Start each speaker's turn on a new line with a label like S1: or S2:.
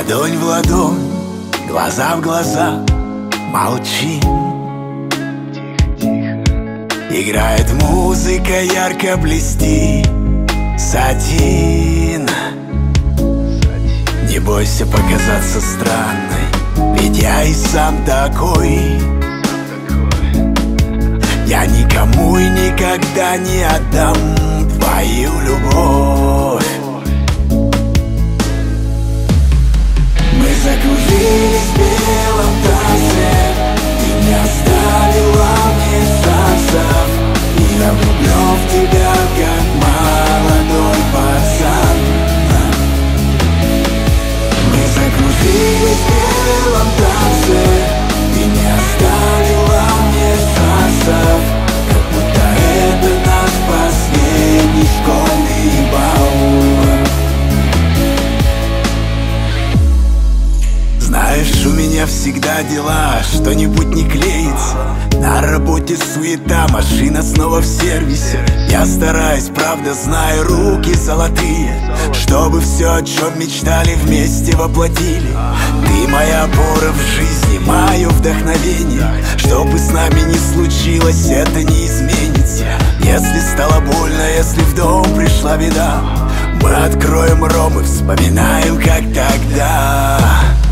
S1: Ладонь в ладонь, глаза в глаза, молчим. Играет музыка, ярко блестит сатин. Не бойся показаться странной, ведь я и сам такой. Я никому и никогда не отдам твою любовь. Мы закружились в белом танце, ты не оставила мне шансов, и я влюблен в тебя, как молодой пацан. Мы закружились в белом танце, ты не оставила мне шансов, как будто это наш последний школьный бал. Знаешь, у меня всегда дела, что-нибудь не клеится. На работе суета, машина снова в сервисе. Я стараюсь, правда, знаю, руки золотые, чтобы все, о чем мечтали, вместе воплотили. Ты моя опора в жизни, мое вдохновение. Что бы с нами ни случилось, это не изменится. Если стало больно, если в дом пришла беда, мы откроем ром и вспоминаем, как тогда.